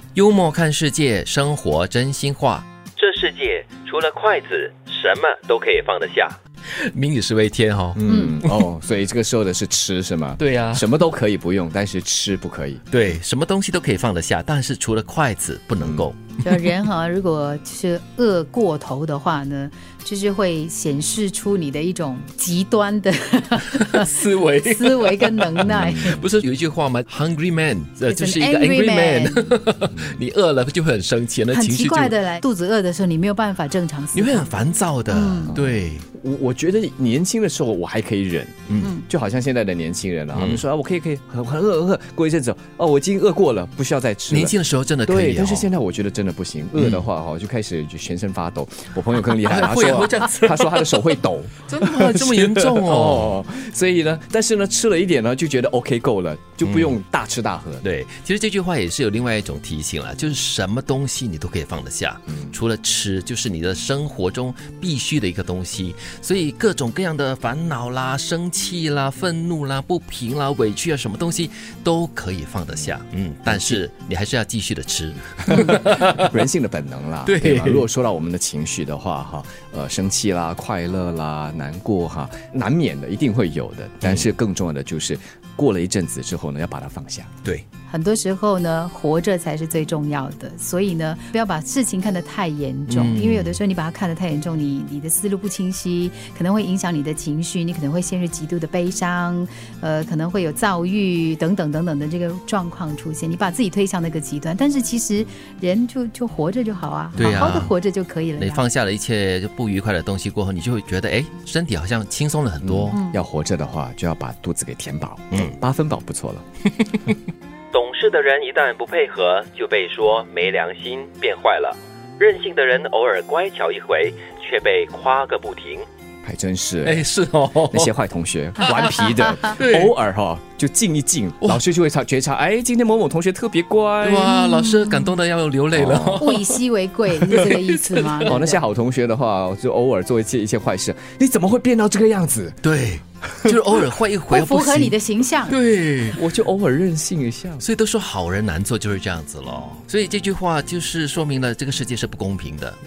幽默看世界，生活真心话。这世界除了筷子，什么都可以放得下。民以食为天所以这个说的是吃是吗？ 对啊， 什么都可以不用，但是吃不可以。 对，什么东西都可以放得下，但是除了筷子不能够。 人如果就是饿过头的话呢，就是会显示出你的一种极端的思维跟能耐。 不是有一句话吗 ？Hungry man， 就是一个 angry man。你饿了就会很生气，那情绪就很奇怪的来，肚子饿的时候你没有办法正常思考， 你会很烦躁的。对， 我觉得年轻的时候我还可以忍，就好像现在的年轻人了，他们说我可以很饿，过一阵子我已经饿过了，不需要再吃了。 年轻的时候真的可以， 对，但是现在我觉得真的不行，饿的话就开始就全身发抖。我朋友更厉害，他说他的手会抖， 真的吗？这么严重哦？ 所以呢，但是呢，吃了一点呢，就觉得 OK 够了，就不用大吃大喝。 对，其实这句话也是有另外一种提醒了，就是什么东西你都可以放得下，除了吃，就是你的生活中必须的一个东西。所以各种各样的烦恼啦、生气啦、愤怒啦、不平啦、委屈啊，什么东西都可以放得下。但是你还是要继续的吃。 人性的本能啦，对吧？如果说到我们的情绪的话，生气啦、快乐啦、难过难免的，一定会有的。但是更重要的就是过了一阵子之后呢，要把它放下。 对， 很多时候呢，活着才是最重要的。所以呢，不要把事情看得太严重，因为有的时候你把它看得太严重，你的思路不清晰，可能会影响你的情绪，你可能会陷入极度的悲伤，可能会有躁郁等等等等的这个状况出现。你把自己推向那个极端，但是其实人就活着就好啊， 对啊， 好好的活着就可以了呀。 你放下了一切不愉快的东西过后，你就会觉得身体好像轻松了很多。 要活着的话，就要把肚子给填饱，8分饱不错了。 懂事的人一旦不配合，就被说没良心，变坏了；任性的人偶尔乖巧一回，却被夸个不停。 还真是， 是哦， 那些坏同学顽皮的偶尔就静一静，老师就会觉察，今天某某同学特别乖， 哇，老师感动的要流泪了。 物以稀为贵，是这个意思吗？ 那些好同学的话，就偶尔做一些坏事，你怎么会变到这个样子？ 对，就是偶尔坏一回不符合你的形象。 对， 我就偶尔任性一下。 所以都说好人难做，就是这样子咯。所以这句话就是说明了这个世界是不公平的。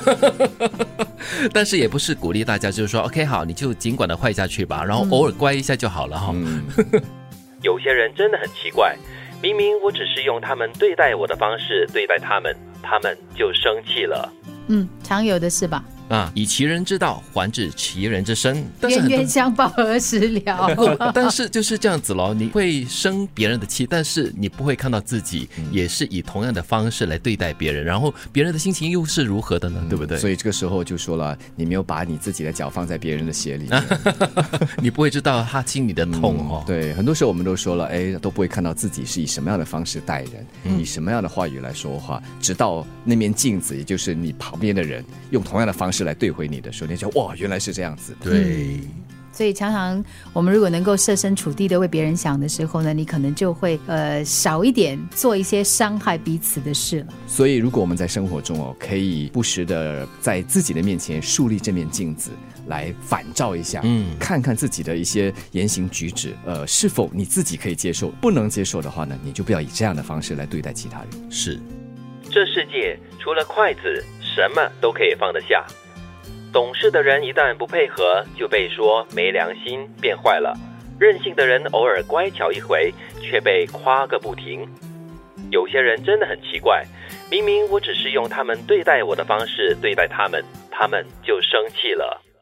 但是也不是鼓励大家就是说 OK 好，你就尽管的坏下去吧，然后偶尔乖一下就好了有些人真的很奇怪，明明我只是用他们对待我的方式对待他们，他们就生气了。 常有的是吧？ 以其人之道还治其人之身， 冤冤相报何时了？ 但是就是这样子咯，你会生别人的气，但是你不会看到自己也是以同样的方式来对待别人，然后别人的心情又是如何的呢？对不对？ 所以这个时候就说了，你没有把你自己的脚放在别人的鞋里你不会知道他心里的痛对，很多时候我们都说了，都不会看到自己是以什么样的方式待人，以什么样的话语来说话，直到那面镜子，也就是你旁边的人用同样的方式来对回你的时候，你就哇，原来是这样子。 对， 所以常常我们如果能够设身处地的为别人想的时候呢，你可能就会少一点做一些伤害彼此的事了。 所以如果我们在生活中可以不时的在自己的面前树立这面镜子来反照一下，看看自己的一些言行举止，是否你自己可以接受，不能接受的话呢，你就不要以这样的方式来对待其他人。 是，这世界除了筷子，什么都可以放得下。懂事的人一旦不配合，就被说没良心，变坏了；任性的人偶尔乖巧一回，却被夸个不停。有些人真的很奇怪，明明我只是用他们对待我的方式对待他们，他们就生气了。